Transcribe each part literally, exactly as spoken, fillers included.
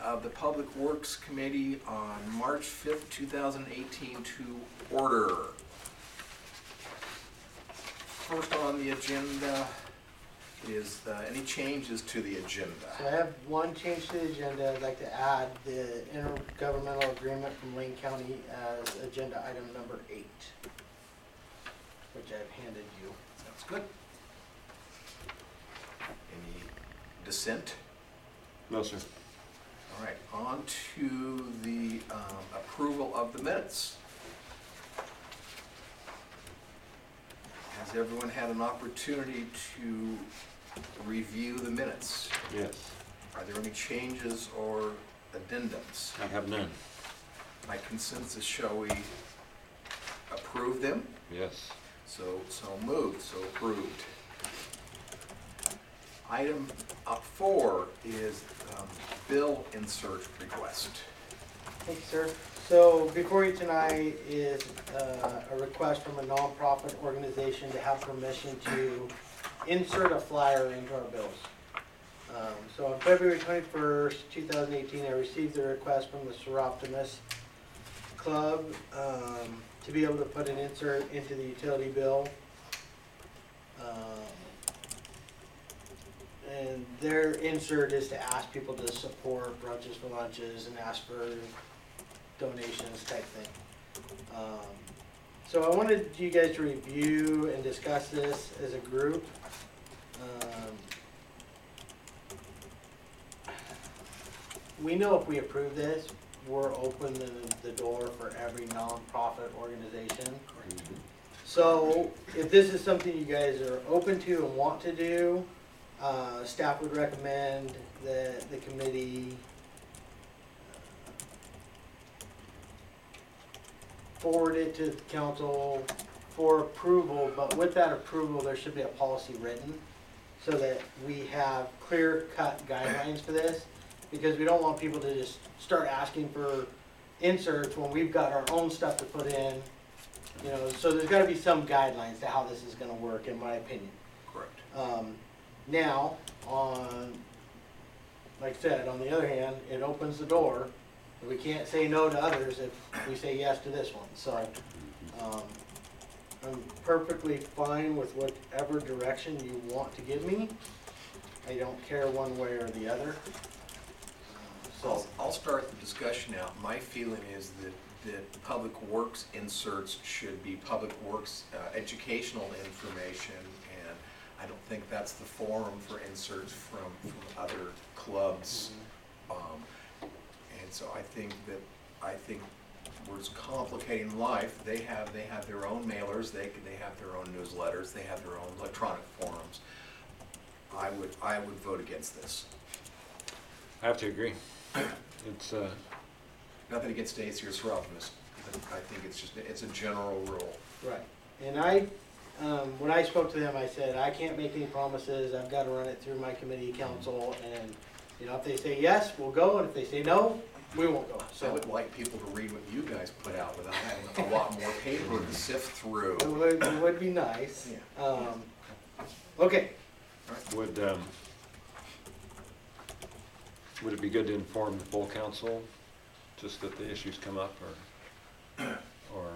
of the Public Works Committee on March fifth, two thousand eighteen to order. First on the agenda is uh, any changes to the agenda? So I have one change to the agenda. I'd like to add the intergovernmental agreement from Lane County as agenda item number eight, which I've handed you. Sounds good. Any dissent? No, sir. All right, on to the um, approval of the minutes. Has everyone had an opportunity to review the minutes? Yes. Are there any changes or addendums? I have none. By consensus, shall we approve them? Yes. So, so moved, so approved. Item up four is um, bill insert request. Thank you, sir. So before you tonight is uh, a request from a nonprofit organization to have permission to insert a flyer into our bills. Um, so on February twenty-first, two thousand eighteen, I received a request from the Seroptimus Club um, to be able to put an insert into the utility bill. Um, and their insert is to ask people to support Brunches for Lunches and ask for donations type thing. Um, so I wanted you guys to review and discuss this as a group. Um, we know if we approve this, we're opening the door for every nonprofit organization. So if this is something you guys are open to and want to do, uh, staff would recommend that the committee forward it to council for approval, but with that approval, there should be a policy written so that we have clear-cut guidelines for this, because we don't want people to just start asking for inserts when we've got our own stuff to put in, you know, so there's got to be some guidelines to how this is going to work, in my opinion. Correct. Um, now, on, like I said, on the other hand, it opens the door. We can't say no to others if we say yes to this one. So um, I'm perfectly fine with whatever direction you want to give me. I don't care one way or the other. So I'll, I'll start the discussion out. My feeling is that, that Public Works inserts should be Public Works uh, educational information, and I don't think that's the forum for inserts from, from other clubs. Mm-hmm. um, And so I think that, I think where it's complicating life, they have, they have their own mailers, they, they have their own newsletters, they have their own electronic forums. I would, I would vote against this. I have to agree. It's uh, Nothing against Stacy or Seroptimus. I think it's just, it's a general rule. Right. And I, um, when I spoke to them, I said, I can't make any promises. I've got to run it through my committee council, and you know, if they say yes, we'll go, and if they say no, we won't go. So I would like people to read what you guys put out without having a lot more paper to sift through. It would, it would be nice. Yeah. Um, okay. would um, would it be good to inform the full council just that the issues come up, or or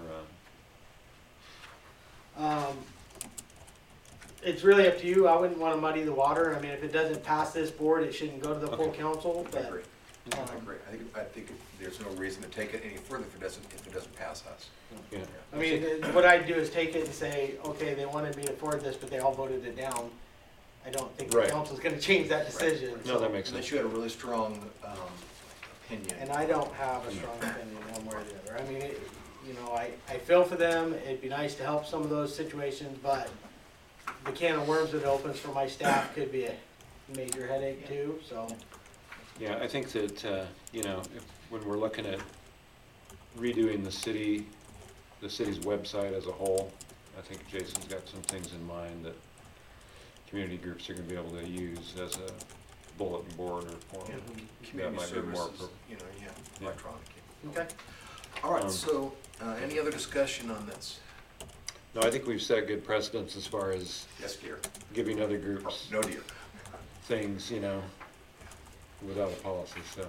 uh... um, it's really up to you. I wouldn't want to muddy the water. I mean, if it doesn't pass this board, it shouldn't go to the full Okay. council. I But, agree. um, I agree. I think, I think there's no reason to take it any further if it doesn't, if it doesn't pass us. yeah. I mean, what I'd do is take it and say, okay, they wanted me to forward this, but they all voted it down. I don't think the Right. council's going to change that decision. No, so- that makes sense. Unless you had a really strong um, opinion. And I don't have a strong opinion one way or the other. I mean, it, you know, I, I feel for them. It'd be nice to help some of those situations, but the can of worms that it opens for my staff could be a major headache too, so. Yeah, I think that, uh, you know, if, when we're looking at redoing the city, the city's website as a whole, I think Jason's got some things in mind that community groups are going to be able to use as a bulletin board or forum. Yeah, That community might be more services, you know, yeah, Yeah. electronic. Okay. All right, Um, so uh, any other discussion on this? No, I think we've set good precedents as far as Yes, dear. giving other Oh, groups no, dear. things, you know, without a policy, so.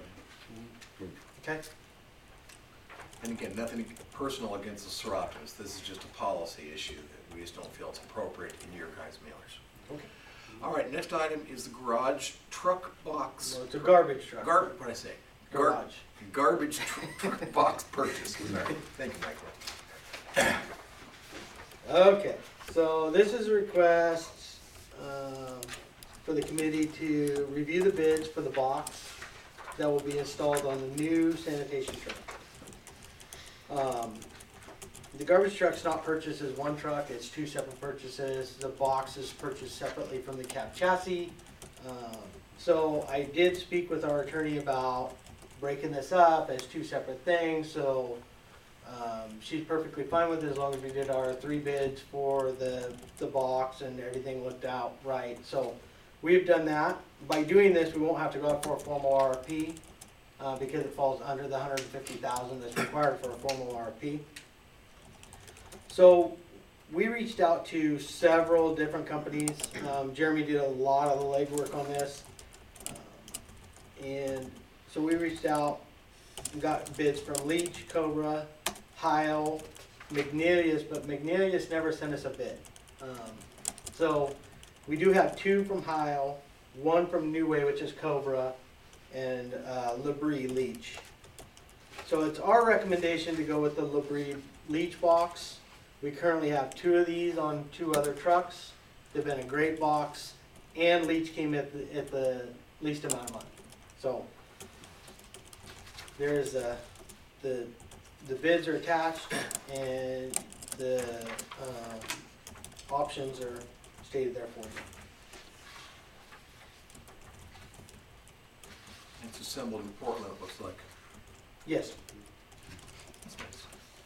Okay? And again, nothing personal against the Seratos. This is just a policy issue that we just don't feel it's appropriate in your guys' mailers. Okay. All right, next item is the garage truck box. Well, it's a garbage truck. Gar, what'd I say? Gar- Garage. Garbage tr- truck box purchase. Sorry. Thank you, Michael. Okay, so this is a request um, for the committee to review the bids for the box that will be installed on the new sanitation truck. Um, The garbage truck's not purchased as one truck, it's two separate purchases. The box is purchased separately from the cab chassis. Um, So I did speak with our attorney about breaking this up as two separate things, so um, she's perfectly fine with it as long as we did our three bids for the, the box and everything looked out right. So we've done that. By doing this, we won't have to go out for a formal R F P uh, because it falls under the one hundred fifty thousand that's required for a formal R F P. So we reached out to several different companies. Um, Jeremy did a lot of the legwork on this. Um, and so we reached out and got bids from Leach, Cobra, Heil, McNeilius, but McNeilius never sent us a bid. Um, so we do have two from Heil, one from New Way, which is Cobra, and uh, Labrie Leach. So it's our recommendation to go with the Labrie Leach box. We currently have two of these on two other trucks. They've been a great box, and Leach came at the, at the least amount of money. So there's uh, the the bids are attached, and the uh, options are stated there for you. It's assembled in Portland, it looks like. Yes. That's nice.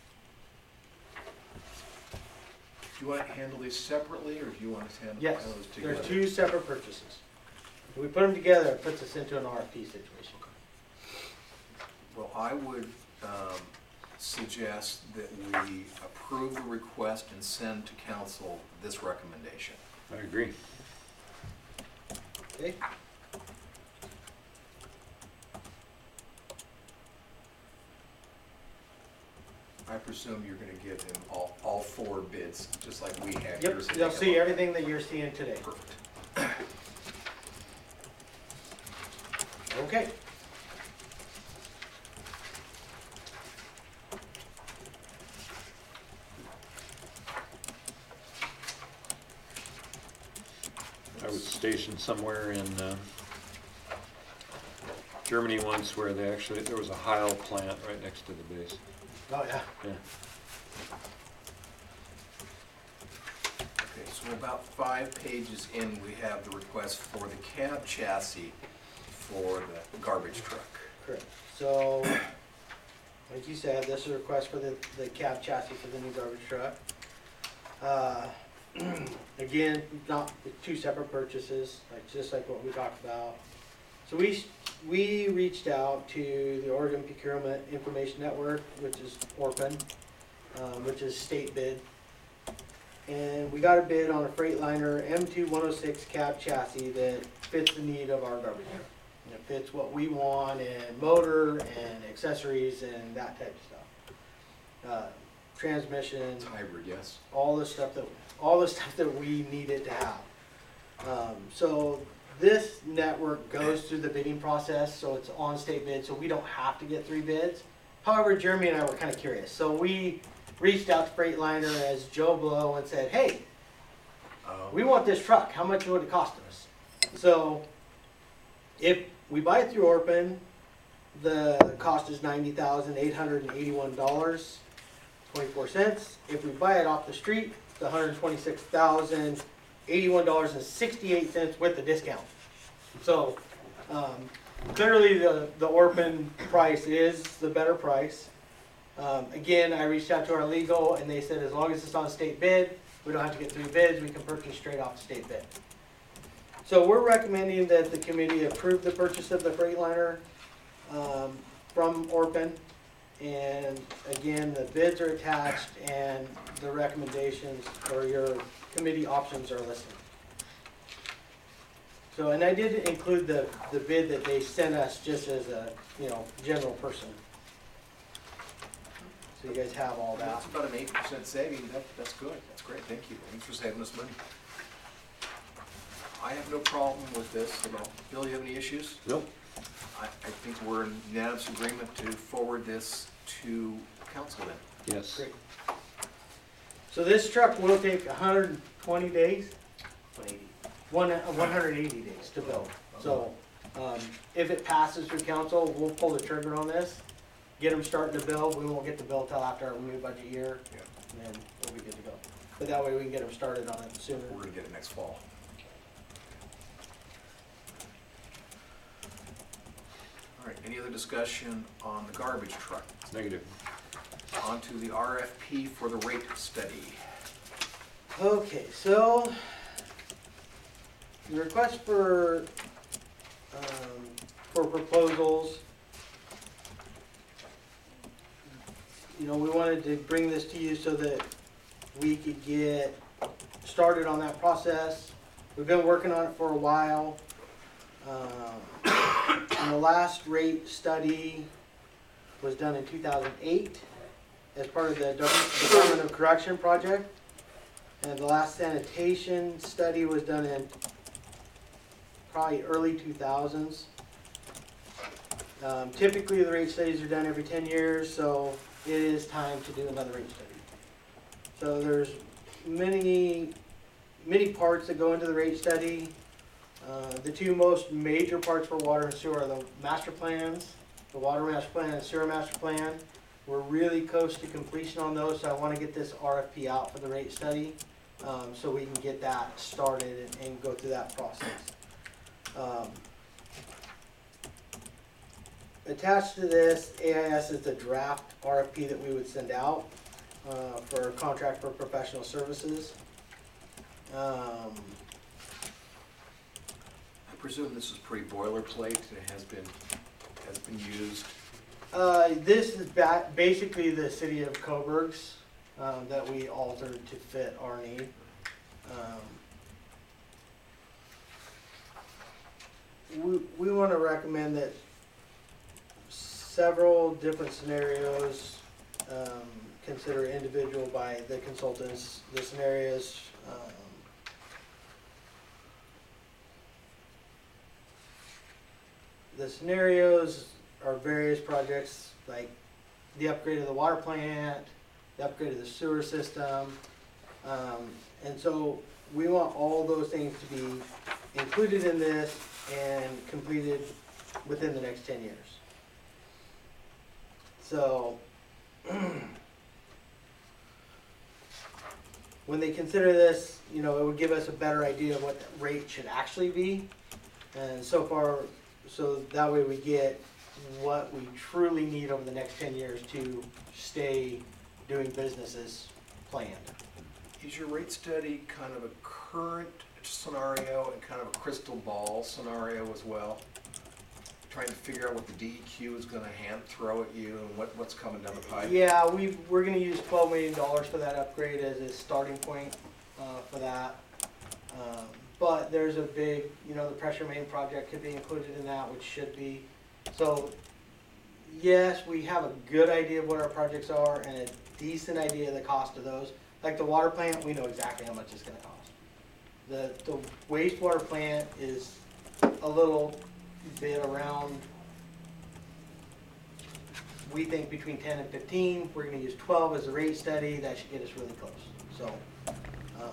Do you want to handle these separately, or do you want us to handle Yes. handle those together? There's two separate purchases. If we put them together, it puts us into an R F P situation. Well, I would um, suggest that we approve the request and send to council this recommendation. I agree. Okay. I presume you're going to give him all, all four bids, just like we have Yep, yours. you'll see everything that you're seeing today. Perfect. Okay. I was stationed somewhere in uh, Germany once where they actually, there was a Heil plant right next to the base. Oh, yeah. Yeah. Okay, so about five pages in, we have the request for the cab chassis for the garbage truck. Correct. So, like you said, this is a request for the, the cab chassis for the new garbage truck. Uh, again, not two separate purchases, like just like what we talked about. So we we reached out to the Oregon Procurement Information Network, which is ORPN, um, which is state bid, and we got a bid on a Freightliner M two one oh six cab chassis that fits the need of our garbage truck. And it fits what we want in motor and accessories and that type of stuff. Uh, transmission. It's hybrid, yes. all the stuff that all the stuff that we needed to have. Um, so this network goes through the bidding process, so it's on state bid, so we don't have to get three bids. However, Jeremy and I were kind of curious, so we reached out to Freightliner as Joe Blow and said, "Hey, Um, we want this truck. How much would it cost us?" So if we buy it through ORPN, the cost is ninety thousand eight hundred and eighty-one dollars. twenty-four cents. If we buy it off the street, it's one hundred twenty-six thousand eighty-one dollars and sixty-eight cents with the discount. So um, clearly the, the ORPN price is the better price. Um, again, I reached out to our legal and they said as long as it's on state bid, we don't have to get three bids, we can purchase straight off the state bid. So we're recommending that the committee approve the purchase of the Freightliner um, from ORPN. And again, the bids are attached and the recommendations or your committee options are listed. So, and I did include the, the bid that they sent us just as a, you know, general person. So you guys have all that. That's about an eight percent saving, that, that's good, that's great, thank you, thanks for saving us money. I have no problem with this at all. Bill, you have any issues? Nope. I, I think we're in unanimous agreement to forward this to council then. Yes. Great. So this truck will take hundred and twenty days, one eighty. one, uh, one hundred and eighty days to build. So, um, if it passes through council, we'll pull the trigger on this, get them starting to build. We won't get the bill till after our new budget year, Yeah, and then we'll be good to go. But that way we can get them started on it sooner. we're gonna get it next fall. All right, any other discussion on the garbage truck? Negative. On to the R F P for the rate study. Okay, so the request for, um, for proposals. You know, we wanted to bring this to you so that we could get started on that process. We've been working on it for a while. Um, and the last rate study was done in two thousand eight as part of the Department of Correction project. And the last sanitation study was done in probably early two thousands. Um, typically, the rate studies are done every ten years, so it is time to do another rate study. So there's many, many parts that go into the rate study. Uh, the two most major parts for water and sewer are the master plans, the water master plan and sewer master plan. We're really close to completion on those, so I want to get this R F P out for the rate study, um, so we can get that started and, and go through that process. Um, attached to this, A I S is the draft R F P that we would send out uh, for a contract for professional services. Um, I presume this is pretty boilerplate, and it has been, has been used. Uh, this is ba- basically the city of Coburg's, um, that we altered to fit our need. Um, we, we wanna recommend that several different scenarios, um, consider individual by the consultants. The scenarios, um, the scenarios are various projects, like the upgrade of the water plant, the upgrade of the sewer system. Um, and so we want all those things to be included in this and completed within the next ten years. So when they consider this, you know, it would give us a better idea of what the rate should actually be. And so far, so that way we get what we truly need over the next ten years to stay doing business as planned. Is your rate study kind of a current scenario and kind of a crystal ball scenario as well? Trying to figure out what the D E Q is gonna hand throw at you and what, what's coming down the pipe? Yeah, we, we're gonna use twelve million dollars for that upgrade as a starting point, uh, for that. Um, but there's a big, you know, the pressure main project could be included in that, which should be. So, yes, we have a good idea of what our projects are and a decent idea of the cost of those. Like the water plant, we know exactly how much it's gonna cost. The, the wastewater plant is a little bit around, we think between ten and fifteen. We're gonna use twelve as a rate study. That should get us really close. So, um,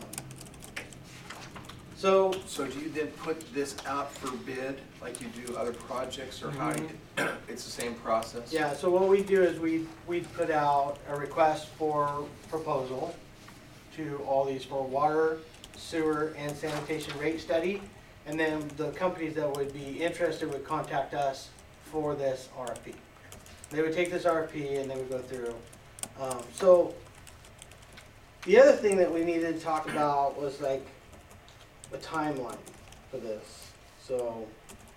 so So do you then put this out for bid like you do other projects, or how do you, it's the same process? yeah, so what we do is we, we put out a request for proposal to all these for water, sewer, and sanitation rate study. And then the companies that would be interested would contact us for this R F P. They would take this R F P and they would go through. Um, so the other thing that we needed to talk about was like a timeline for this. So,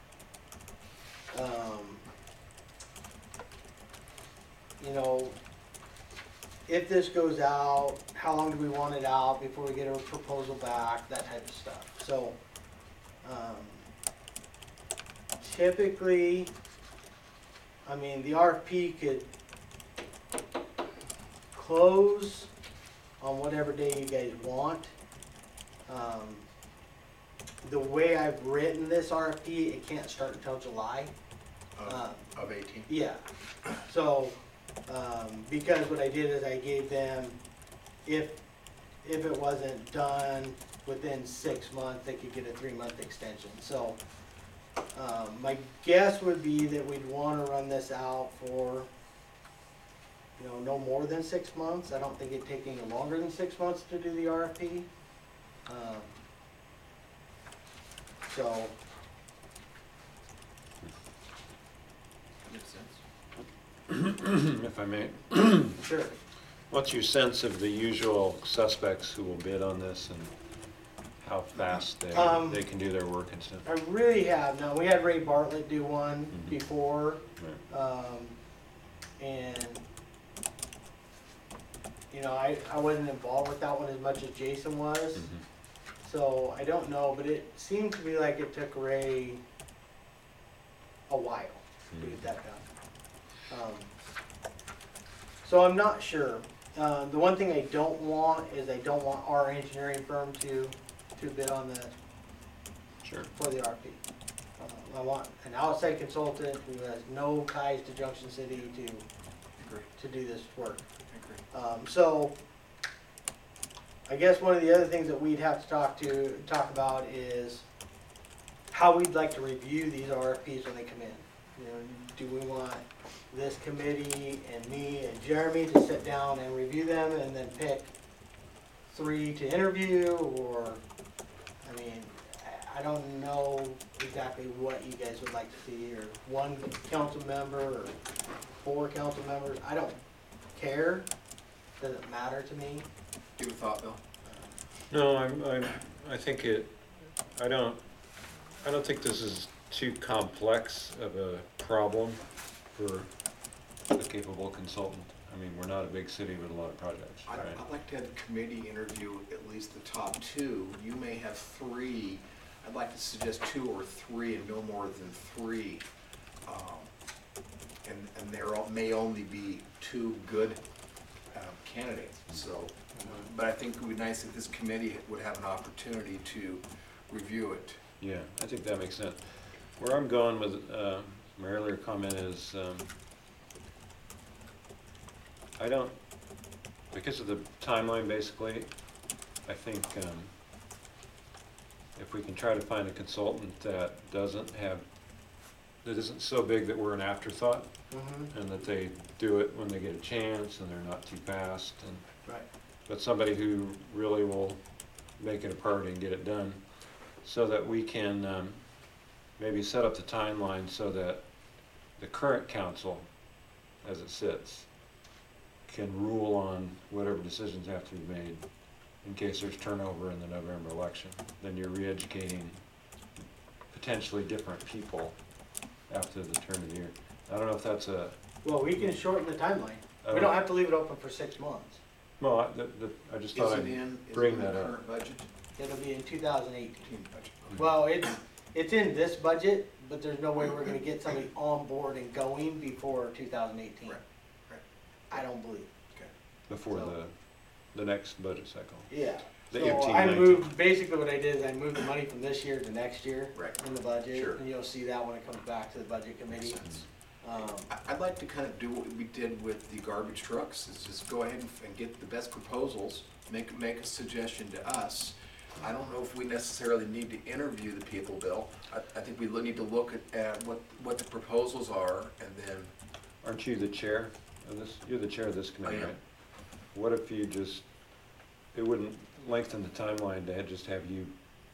um, you know, if this goes out, how long do we want it out before we get a proposal back, that type of stuff. So, um, typically, I mean, the R F P could close on whatever day you guys want. Um, the way I've written this R F P, it can't start until July. Of, Uh, of eighteen? Yeah, so, um, because what I did is I gave them, if, if it wasn't done within six months, they could get a three-month extension, so. Um, my guess would be that we'd wanna run this out for, you know, no more than six months. I don't think it'd take any longer than six months to do the R F P. Um, So, Makes sense. If I may, sure. what's your sense of the usual suspects who will bid on this and how fast they, Um, they can do their work and stuff? I really have. Now, we had Ray Bartlett do one Mhm. before, Right. um, and, you know, I, I wasn't involved with that one as much as Jason was, Mhm. so I don't know, but it seemed to be like it took Ray a while to get that done. Um, So I'm not sure. Uh, the one thing I don't want is I don't want our engineering firm to, to bid on the, Sure. for the R F P. Uh, I want an outside consultant who has no ties to Junction City to, Agree, to do this work. agree. Um, so, I guess one of the other things that we'd have to talk to, talk about is how we'd like to review these R F Ps when they come in. You know, do we want this committee and me and Jeremy to sit down and review them and then pick three to interview, or, I mean, I- I don't know exactly what you guys would like to see, or one council member, or four council members, I don't care, doesn't matter to me. Give a thought, Bill? No, I'm, I'm, I think it, I don't, I don't think this is too complex of a problem for a capable consultant. I mean, we're not a big city with a lot of projects, I'd, right? I'd like to have the committee interview at least the top two. You may have three. I'd like to suggest two or three and no more than three. Um, And, and there all- may only be two good um, candidates, so. But I think it would be nice if this committee would have an opportunity to review it. Yeah, I think that makes sense. Where I'm going with, uh, my earlier comment is, um, I don't, because of the timeline basically, I think, um, if we can try to find a consultant that doesn't have, that isn't so big that we're an afterthought, Mm-hmm. and that they do it when they get a chance and they're not too fast, and, Right. but somebody who really will make it a priority and get it done, so that we can, um, maybe set up the timeline so that the current council, as it sits, can rule on whatever decisions have to be made in case there's turnover in the November election. Then you're re-educating potentially different people after the turn of the year. I don't know if that's a, Well, we can shorten the timeline. We Oh. don't have to leave it open for six months. well, I, the, the, I just Is thought it I'd in, is it bring in the that up. current budget? It'll be in two thousand eighteen. Team budget. Well, it's, it's in this budget, but there's no way we're gonna get somebody on board and going before two thousand eighteen. Right, right. I don't believe. Okay. before So- the, the next budget cycle. Yeah. The So eighteen, I nineteen. moved, basically what I did is I moved the money from this year to next year. Right. In the budget. Sure. And you'll see that when it comes back to the budget committee. Makes sense. Um, I- I'd like to kind of do what we did with the garbage trucks, is just go ahead and and get the best proposals, make, make a suggestion to us. I don't know if we necessarily need to interview the people, Bill. I, I think we lo- need to look at, at what, what the proposals are, and then, Aren't you the chair of this, you're the chair of this committee, I am. right? What if you just, it wouldn't lengthen the timeline to just have you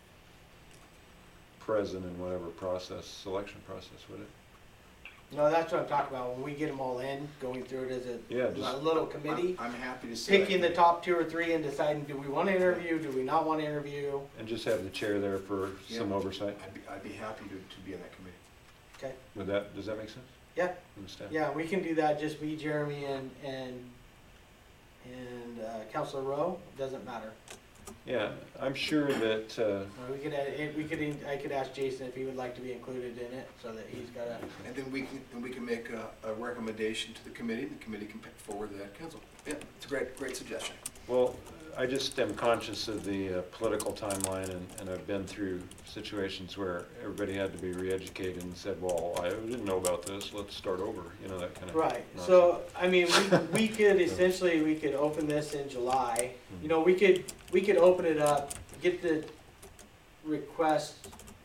present in whatever process, selection process, would it? No, that's what I'm talking about, when we get them all in, going through it as Yeah, a, a just- little committee, I'm, I'm happy to say. picking the top two or three and deciding, do we want to interview, do we not want to interview? And just have the chair there for some Yeah. oversight? I'd be, I'd be happy to, to be in that committee. Okay, Would that, does that make sense? yeah, From the staff? yeah, we can do that, just me, Jeremy, and, and, and uh, Counselor Rowe, doesn't matter. Yeah, I'm sure that, uh, Or we could, add- eh, we could, in- I could ask Jason if he would like to be included in it, so that he's got a, And then we can, then we can make a, a recommendation to the committee, the committee can put forward to that council. Yeah, it's a great, great suggestion. well, I just am conscious of the uh, political timeline, and, and I've been through situations where everybody had to be re-educated and said, well, I didn't know about this, let's start over, you know, that kind of. right, nonsense. so, I mean, we, we could essentially, we could open this in July. You know, we could, we could open it up, get the request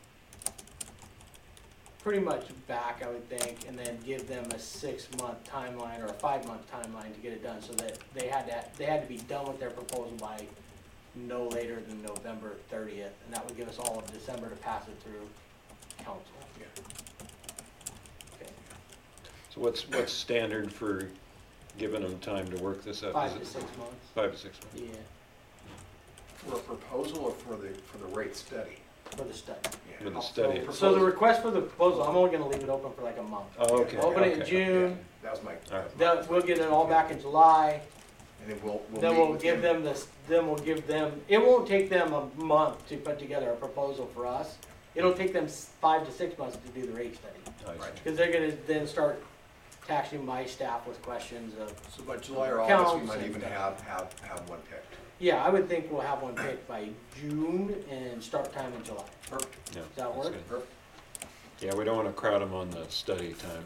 pretty much back, I would think, and then give them a six-month timeline or a five-month timeline to get it done, so that they had to, they had to be done with their proposal by no later than November thirtieth, and that would give us all of December to pass it through council. Yeah. Okay. So what's, what's standard for giving them time to work this out? Five Is to it six months, Five to six months? yeah, For a proposal or for the, for the rate study? for the study. Yeah. For the I'll- study. I'll So the propose- request for the proposal, I'm only gonna leave it open for like a month. Oh, okay. Open it in okay. June, Yeah, That was my. All right. then we'll get it all back in July, And then we'll, we'll then meet we'll with give them this, then we'll give them, it won't take them a month to put together a proposal for us. It'll take them s- five to six months to do the rate study, I see. Right. because they're gonna then start taxing my staff with questions of, So by July or August, we Counts might and even stuff. have, have, have one picked. yeah, I would think we'll have one picked by June and start time in July. Perfect. Yeah, that that's work? good. Perfect. Yeah, we don't want to crowd them on the study time,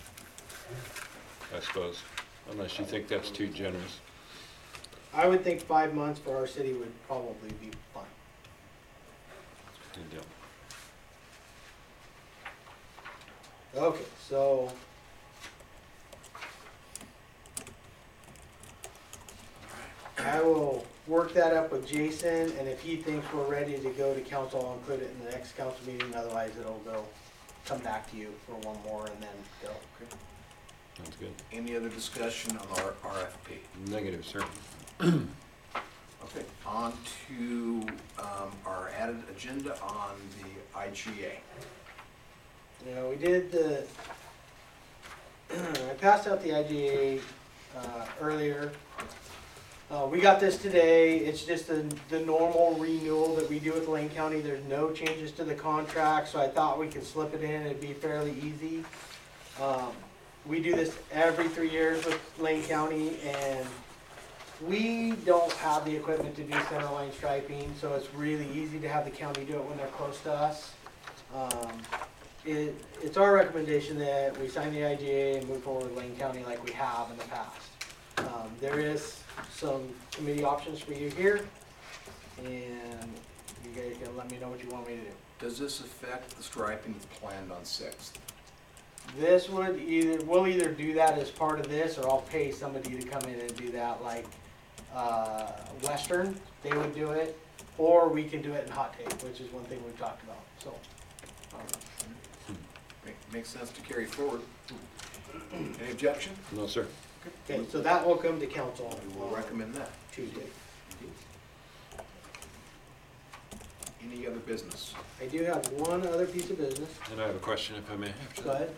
I suppose, unless you think that's too generous. I would think five months for our city would probably be fine. Good deal. Okay, so. I will work that up with Jason, and if he thinks we're ready to go to council, I'll include it in the next council meeting, otherwise it'll go, come back to you for one more and then go. That's good. Any other discussion on our R F P? Negative, sir. Okay, on to um, our added agenda on the I G A. You know, we did the, I passed out the I G A uh, earlier. Uh, we got this today. It's just the, the normal renewal that we do with Lane County. There's no changes to the contract, so I thought we could slip it in. It'd be fairly easy. Um, we do this every three years with Lane County, and we don't have the equipment to do center line striping, so it's really easy to have the county do it when they're close to us. Um, it, it's our recommendation that we sign the I G A and move forward with Lane County like we have in the past. Um, there is some committee options for you here, and you guys can let me know what you want me to do. Does this affect the striping planned on Sixth? This would either, we'll either do that as part of this, or I'll pay somebody to come in and do that, like, uh, Western, they would do it, or we can do it in hot tape, which is one thing we've talked about, so. um, Make- Makes sense to carry forward. Any objection? No, sir. Okay, so that will come to council We will on recommend that. Tuesday. Any other business? I do have one other piece of business, And I have a question, if I may. go ahead.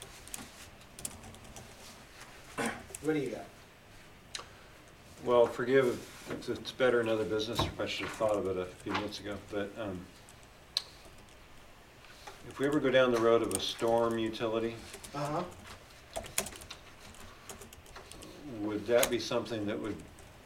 What do you got? Well, forgive if it's better in other business, I should have thought of it a few minutes ago, but um, if we ever go down the road of a storm utility, Uh-huh. would that be something that would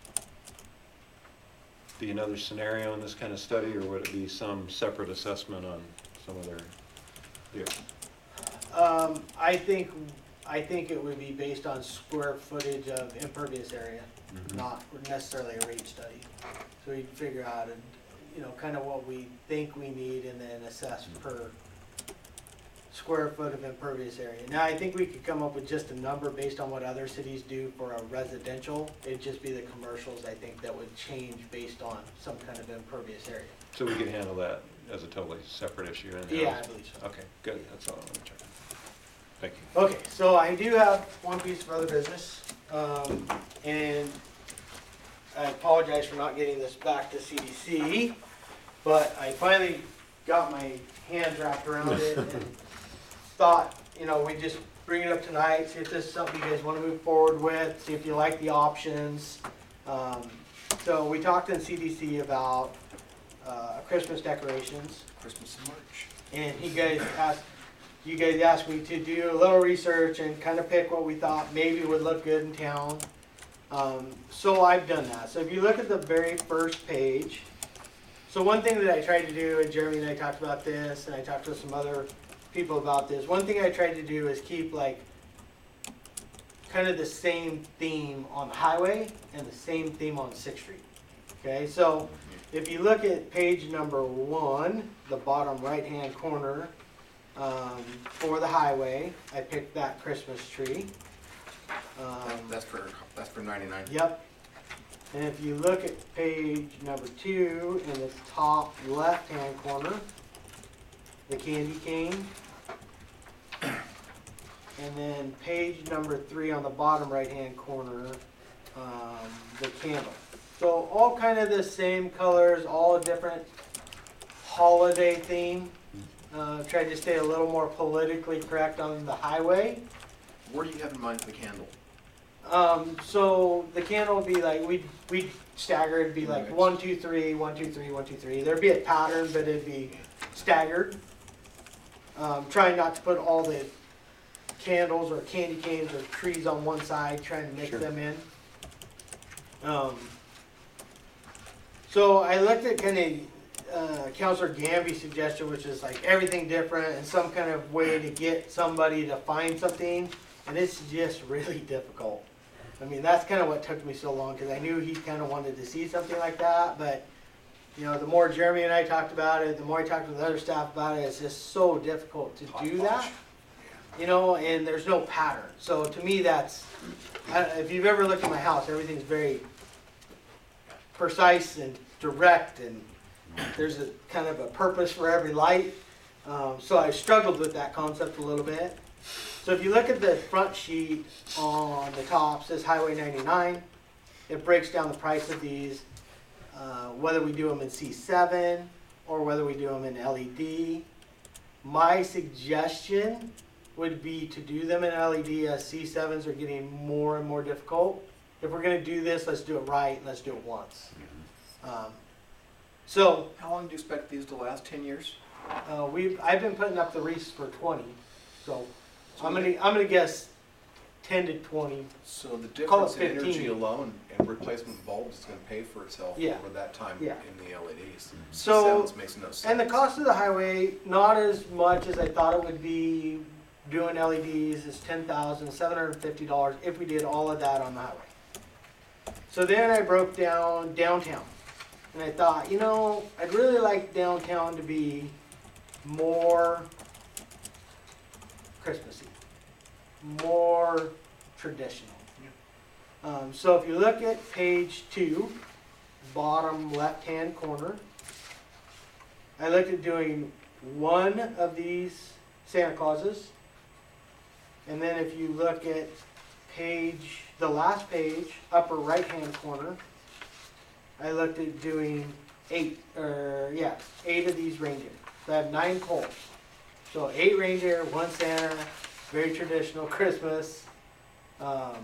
be another scenario in this kind of study, or would it be some separate assessment on some other deal? Um, I think, I think it would be based on square footage of impervious area, Mhm. not necessarily a rate study. So we'd figure out, a- you know, kind of what we think we need and then assess per square foot of impervious area. Now, I think we could come up with just a number based on what other cities do for a residential. It'd just be the commercials, I think, that would change based on some kind of impervious area. So we could handle that as a totally separate issue in-house? Yeah, I believe so. Okay, good, that's all I want to check. Thank you. Okay, so I do have one piece of other business, um, and I apologize for not getting this back to C D C, but I finally got my hands wrapped around it and thought, you know, we just bring it up tonight, see if this is something you guys want to move forward with, see if you like the options. Um, So we talked in C D C about uh, Christmas decorations, Christmas in March. and you guys asked, you guys asked me to do a little research and kind of pick what we thought maybe would look good in town. Um, so I've done that. So if you look at the very first page, so one thing that I tried to do, and Jeremy and I talked about this, and I talked to some other people about this, one thing I tried to do is keep like kind of the same theme on the highway and the same theme on Sixth Street. Okay, so if you look at page number one, the bottom right-hand corner, um, for the highway, I picked that Christmas tree. Um, That's for, that's for ninety-nine. Yep. And if you look at page number two, in the top left-hand corner, the candy cane. And then page number three on the bottom right-hand corner, um, the candle. So all kind of the same colors, all different holiday theme. Uh, tried to stay a little more politically correct on the highway. What do you have in mind for the candle? Um, so the candle would be like, we'd, we'd stagger, it'd be like Right. one, two, three, one, two, three, one, two, three. There'd be a pattern, but it'd be staggered. Um, trying not to put all the candles or candy canes or trees on one side, trying to mix Sure. them in. Um, so I looked at kind of, uh, Counselor Gamby's suggestion, which is like everything different and some kind of way to get somebody to find something. And it's just really difficult. I mean, that's kind of what took me so long, because I knew he kind of wanted to see something like that. But, you know, the more Jeremy and I talked about it, the more I talked with other staff about it, it's just so difficult to do that. You know, and there's no pattern. So to me, that's, I, if you've ever looked at my house, everything's very precise and direct, and there's a kind of a purpose for every light. Um, so I struggled with that concept a little bit. So if you look at the front sheet on the top, it says Highway ninety-nine. It breaks down the price of these, uh, whether we do them in C seven or whether we do them in L E D. My suggestion would be to do them in L E D, as C sevens are getting more and more difficult. If we're going to do this, let's do it right and let's do it once. Um, so How long do you expect these to last? Ten years? uh, we've I've been putting up the wreaths for twenty. So I'm gonna I'm gonna guess ten to twenty. So the Call it difference in energy fifteen. alone and replacement bulbs is gonna pay for itself Yeah. over that time Yeah. in the L E Ds. So- Sounds makes no sense. And the cost of the highway, not as much as I thought it would be doing L E Ds, is ten thousand seven hundred fifty dollars if we did all of that on the highway. So then I broke down downtown. And I thought, you know, I'd really like downtown to be more Christmassy, more traditional. Um, so if you look at page two, bottom left-hand corner, I looked at doing one of these Santa Clauses. And then if you look at page, the last page, upper right-hand corner, I looked at doing eight, or yeah, eight of these reindeer. So I have nine poles. So eight reindeer, one Santa, very traditional Christmas. Um,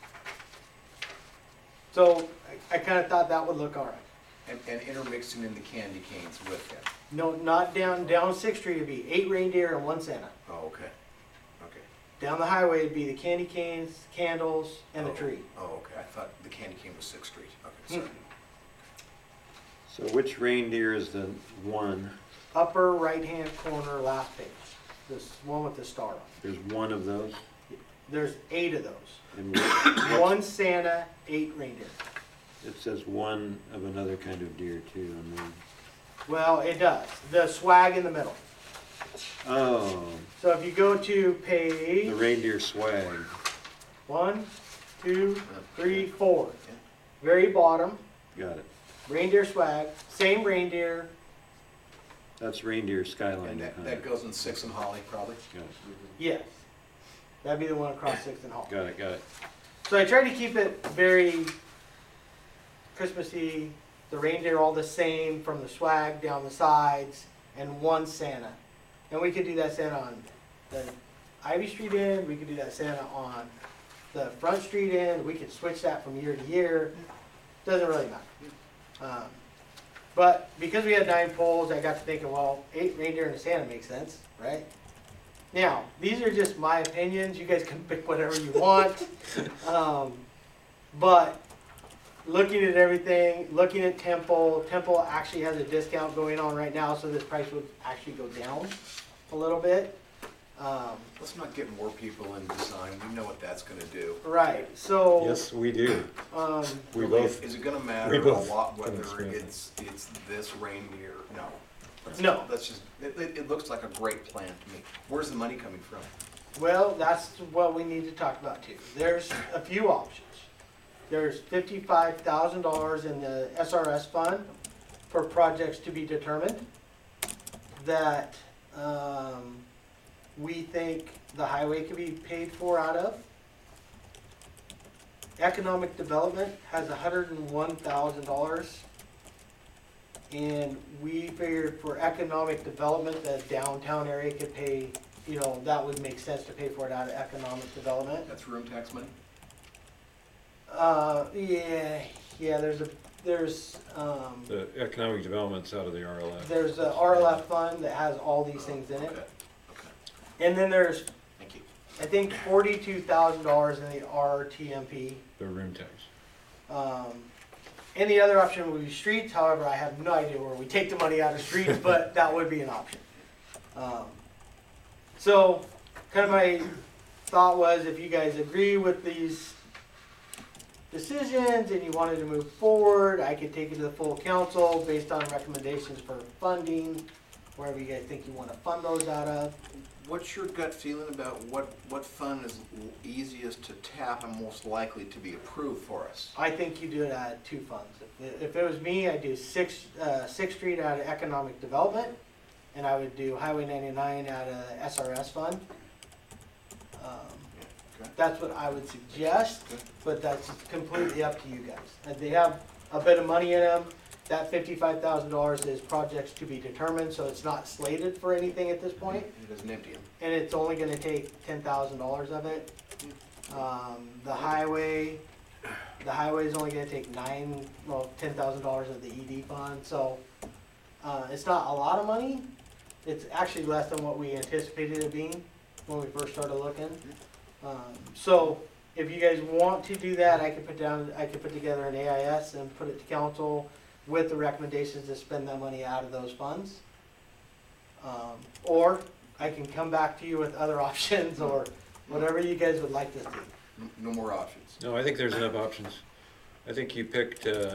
so I, I kind of thought that would look all right. And, and intermixing in the candy canes with them. No, not down, down Sixth Street, it'd be eight reindeer and one Santa. Oh, okay. Okay. Down the highway, it'd be the candy canes, candles, and the Oh, tree. Oh, okay. I thought the candy cane was Sixth Street. Okay, sorry. So which reindeer is the one? Upper right-hand corner, last page. This one with the star on it. There's one of those? There's eight of those. And what- One Santa, eight reindeer. it says one of another kind of deer too. And then, Well, it does. The swag in the middle. oh, So if you go to the page reindeer swag. one, two, Uh, three, four, Yeah. very bottom, Got it. reindeer swag, same reindeer. That's reindeer skyline. And that, behind that it. goes in Sixth and Holly, probably? Got it. Yes. That'd be the one across Sixth and Hall. Got it, got it. So I tried to keep it very Christmassy, the reindeer all the same from the swag down the sides, and one Santa. And we could do that Santa on the Ivy Street end, we could do that Santa on the Front Street end, we could switch that from year to year. doesn't really matter. Um, But because we had nine poles, I got to thinking, well, eight reindeer in a Santa makes sense, right? Now, these are just my opinions, you guys can pick whatever you want. Um, But looking at everything, looking at Temple, Temple actually has a discount going on right now, so this price would actually go down a little bit. Um, Let's not get more people in design, we know what that's gonna do. Right, so. Yes, we do. Um, We Really, both, Is it gonna we matter a both lot can whether experience it. it's, it's this reindeer? No. Let's- No. Let's just, it, it, it looks like a great plan to me. Where's the money coming from? Well, that's what we need to talk about too. There's a few options. There's fifty-five thousand dollars in the S R S fund for projects to be determined that, um, we think the highway could be paid for out of. Economic development has hundred and one thousand dollars. And we figured for economic development, the downtown area could pay, you know, that would make sense to pay for it out of economic development. That's room tax money? Uh, yeah, yeah, there's a, there's, um, the economic development's out of the R L F. there's a R L F fund that has all these things in Okay, it. okay, And then there's, thank you. I think, forty-two thousand dollars in the R T M P. The room tax. Um, and the other option would be streets, however, I have no idea where we take the money out of streets, but that would be an option. Um, so, kind of my thought was, if you guys agree with these decisions and you wanted to move forward, I could take it to the full council based on recommendations for funding, wherever you guys think you want to fund those out of. What's your gut feeling about what, what fund is easiest to tap and most likely to be approved for us? I think you do it out of two funds. If, if it was me, I'd do Sixth, uh, Sixth Street out of Economic Development, and I would do Highway ninety-nine out of the S R S fund. Um, Okay. That's what I would suggest, Okay. but that's completely up to you guys. And they have a bit of money in them. That fifty-five thousand dollars is projects to be determined, so it's not slated for anything at this point. It doesn't empty them. And it's only gonna take ten thousand dollars of it. Um, the highway, the highway is only gonna take nine, well, ten thousand dollars of the E D fund, so, uh, it's not a lot of money. It's actually less than what we anticipated it being when we first started looking. Um, so, if you guys want to do that, I could put down, I could put together an A I S and put it to council with the recommendations to spend that money out of those funds. Um, or I can come back to you with other options or whatever you guys would like to see. N- No more options. No, I think there's enough options. I think you picked, uh,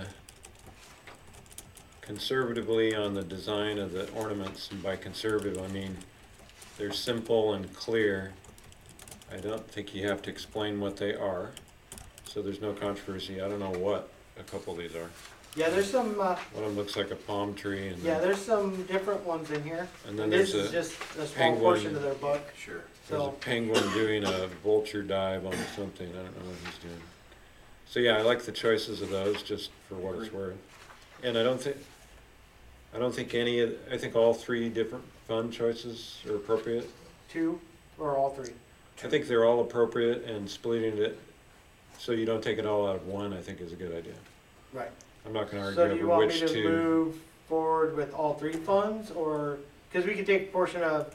conservatively on the design of the ornaments, and by conservative, I mean, they're simple and clear. I don't think you have to explain what they are, so there's no controversy. I don't know what a couple of these are. Yeah, there's some, uh, One of them looks like a palm tree, and yeah, then there's some different ones in here. And then This there's is a just a small penguin. portion of their book, Sure. there's a so, penguin doing a vulture dive on something. I don't know what he's doing. So yeah, I like the choices of those, just for what it's worth. And I don't think, I don't think any of, I think all three different fund choices are appropriate. two or all three. I think they're all appropriate, and splitting it so you don't take it all out of one, I think is a good idea. Right. I'm not gonna So argue do you over want me which to two. move forward with all three funds, or, because we could take a portion of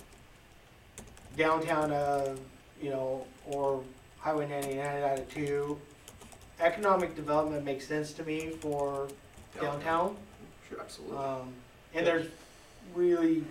downtown, uh, you know, or Highway ninety-nine out of two. Economic development makes sense to me for downtown. Sure, absolutely. Um, and there's really,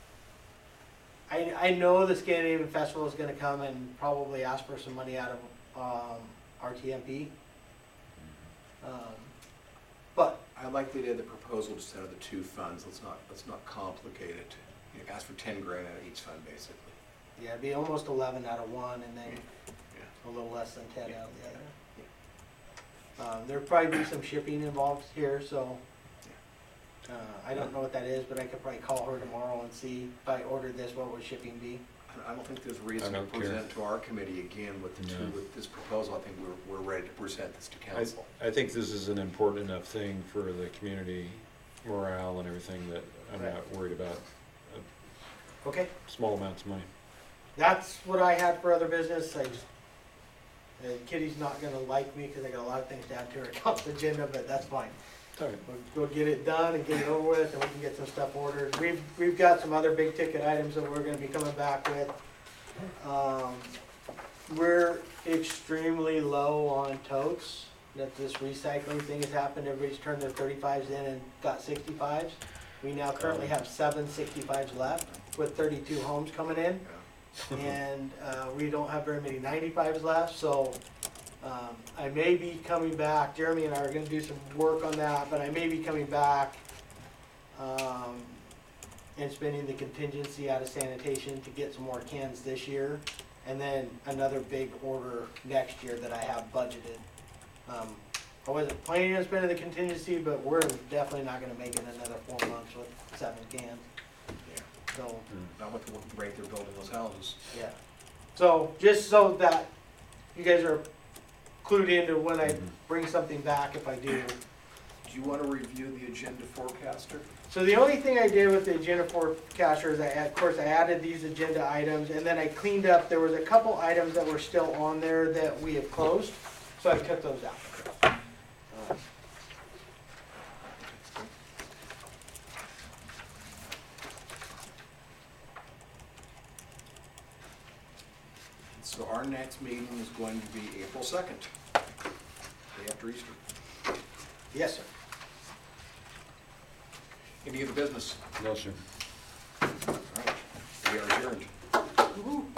I, I know the Scandinavian Festival is gonna come and probably ask for some money out of, um, R T M P. Um, But, I like the idea of the proposal just out of the two funds. Let's not, let's not complicate it. You know, ask for ten grand out of each fund, basically. yeah, it'd be almost eleven out of one and then Yeah. a little less than ten out of the other. Um, there'd probably be some shipping involved here, so, uh, I don't know what that is, but I could probably call her tomorrow and see if I ordered this, what would shipping be? I- I don't think there's reason I to don't care. present to our committee again with the two, No. with this proposal. I think we're, we're ready to present this to I, council. I think this is an important enough thing for the community morale and everything that I'm Right. not worried about Okay, small amounts of money. that's what I had for other business, I just, And Kitty's not gonna like me because I got a lot of things to add to her consent agenda, but that's fine. All right. We'll go get it done and get it over with, and we can get some stuff ordered. We've, we've got some other big ticket items that we're gonna be coming back with. Um, we're extremely low on totes, that this recycling thing has happened. Everybody's turned their thirty-fives in and got sixty-fives. We now currently have seven sixty-fives left, with thirty-two homes coming in. And, uh, we don't have very many ninety-fives left, so, um, I may be coming back, Jeremy and I are gonna do some work on that, but I may be coming back, um, and spending the contingency out of sanitation to get some more cans this year, and then another big order next year that I have budgeted. Um, I wasn't planning on spending the contingency, but we're definitely not gonna make it another four months with seven cans, Yeah, so, not with the rate they're building those houses. yeah. So, just so that you guys are clued into when I bring something back, if I do. Do you want to review the agenda forecaster? So the only thing I did with the agenda forecaster is I, add- of course, I added these agenda items, and then I cleaned up, there was a couple items that were still on there that we have closed, so I took those out. Uh, So our next meeting is going to be April second, day after Easter. Yes, sir. Any other business? No, sir. All right, we are adjourned. Woo-hoo.